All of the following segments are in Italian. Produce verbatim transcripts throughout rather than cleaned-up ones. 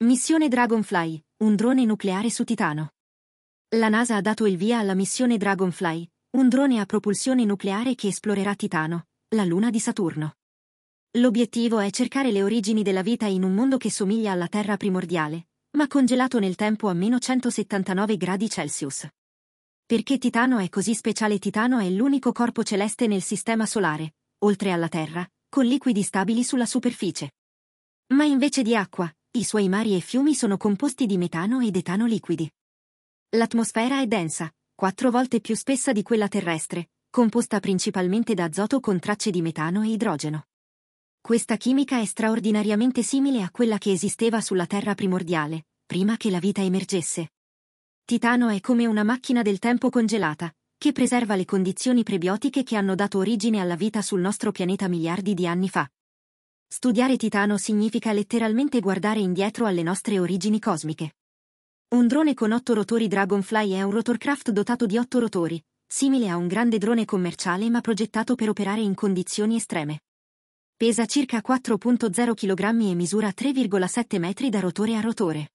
Missione Dragonfly, un drone nucleare su Titano. La NASA ha dato il via alla missione Dragonfly, un drone a propulsione nucleare che esplorerà Titano, la luna di Saturno. L'obiettivo è cercare le origini della vita in un mondo che somiglia alla Terra primordiale, ma congelato nel tempo a meno centosettantanove gradi Celsius. Perché Titano è così speciale? Titano è l'unico corpo celeste nel Sistema Solare, oltre alla Terra, con liquidi stabili sulla superficie. Ma invece di acqua, i suoi mari e fiumi sono composti di metano ed etano liquidi. L'atmosfera è densa, quattro volte più spessa di quella terrestre, composta principalmente da azoto con tracce di metano e idrogeno. Questa chimica è straordinariamente simile a quella che esisteva sulla Terra primordiale, prima che la vita emergesse. Titano è come una macchina del tempo congelata, che preserva le condizioni prebiotiche che hanno dato origine alla vita sul nostro pianeta miliardi di anni fa. Studiare Titano significa letteralmente guardare indietro alle nostre origini cosmiche. Un drone con otto rotori Dragonfly è un rotorcraft dotato di otto rotori, simile a un grande drone commerciale ma progettato per operare in condizioni estreme. Pesa circa quattro virgola zero chilogrammi e misura tre virgola sette metri da rotore a rotore.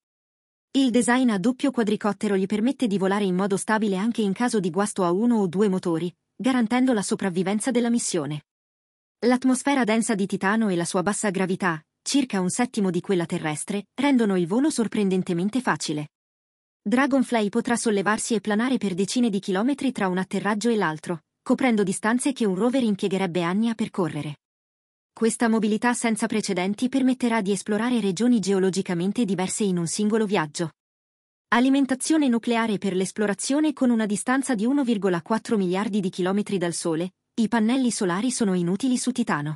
Il design a doppio quadricottero gli permette di volare in modo stabile anche in caso di guasto a uno o due motori, garantendo la sopravvivenza della missione. L'atmosfera densa di Titano e la sua bassa gravità, circa un settimo di quella terrestre, rendono il volo sorprendentemente facile. Dragonfly potrà sollevarsi e planare per decine di chilometri tra un atterraggio e l'altro, coprendo distanze che un rover impiegherebbe anni a percorrere. Questa mobilità senza precedenti permetterà di esplorare regioni geologicamente diverse in un singolo viaggio. Alimentazione nucleare per l'esplorazione. Con una distanza di uno virgola quattro miliardi di chilometri dal Sole, i pannelli solari sono inutili su Titano.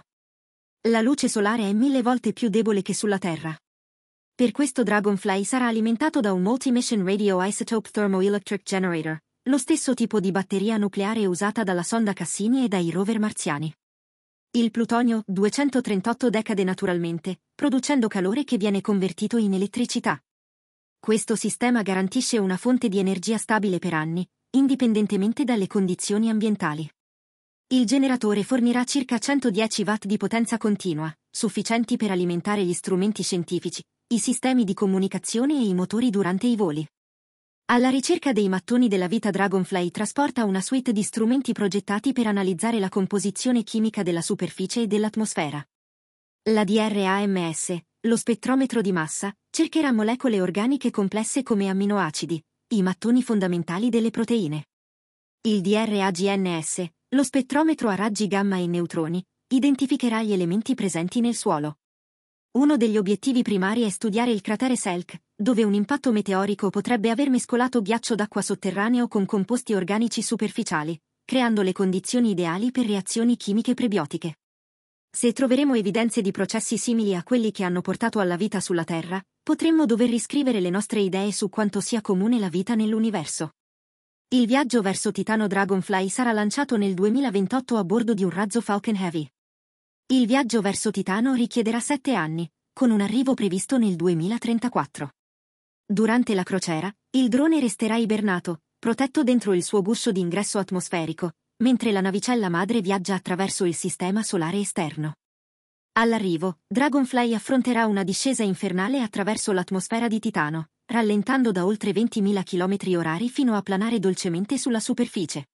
La luce solare è mille volte più debole che sulla Terra. Per questo Dragonfly sarà alimentato da un Multi-Mission Radio-Isotope Thermoelectric Generator, lo stesso tipo di batteria nucleare usata dalla sonda Cassini e dai rover marziani. Il plutonio duecentotrentotto decade naturalmente, producendo calore che viene convertito in elettricità. Questo sistema garantisce una fonte di energia stabile per anni, indipendentemente dalle condizioni ambientali. Il generatore fornirà circa centodieci watt di potenza continua, sufficienti per alimentare gli strumenti scientifici, i sistemi di comunicazione e i motori durante i voli. Alla ricerca dei mattoni della vita, Dragonfly trasporta una suite di strumenti progettati per analizzare la composizione chimica della superficie e dell'atmosfera. La D R A M S, lo spettrometro di massa, cercherà molecole organiche complesse come amminoacidi, i mattoni fondamentali delle proteine. Il D R A G N S, lo spettrometro a raggi gamma e neutroni, identificherà gli elementi presenti nel suolo. Uno degli obiettivi primari è studiare il cratere Selk, dove un impatto meteorico potrebbe aver mescolato ghiaccio d'acqua sotterraneo con composti organici superficiali, creando le condizioni ideali per reazioni chimiche prebiotiche. Se troveremo evidenze di processi simili a quelli che hanno portato alla vita sulla Terra, potremmo dover riscrivere le nostre idee su quanto sia comune la vita nell'universo. Il viaggio verso Titano. Dragonfly sarà lanciato nel duemilaventotto a bordo di un razzo Falcon Heavy. Il viaggio verso Titano richiederà sette anni, con un arrivo previsto nel duemilatrentaquattro. Durante la crociera, il drone resterà ibernato, protetto dentro il suo guscio di ingresso atmosferico, mentre la navicella madre viaggia attraverso il sistema solare esterno. All'arrivo, Dragonfly affronterà una discesa infernale attraverso l'atmosfera di Titano, rallentando da oltre ventimila chilometri orari fino a planare dolcemente sulla superficie.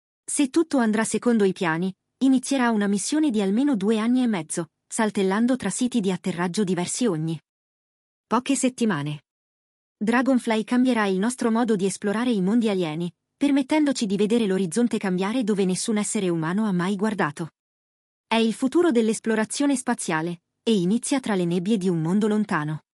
Se tutto andrà secondo i piani, inizierà una missione di almeno due anni e mezzo, saltellando tra siti di atterraggio diversi ogni poche settimane. Dragonfly cambierà il nostro modo di esplorare i mondi alieni, permettendoci di vedere l'orizzonte cambiare dove nessun essere umano ha mai guardato. È il futuro dell'esplorazione spaziale, e inizia tra le nebbie di un mondo lontano.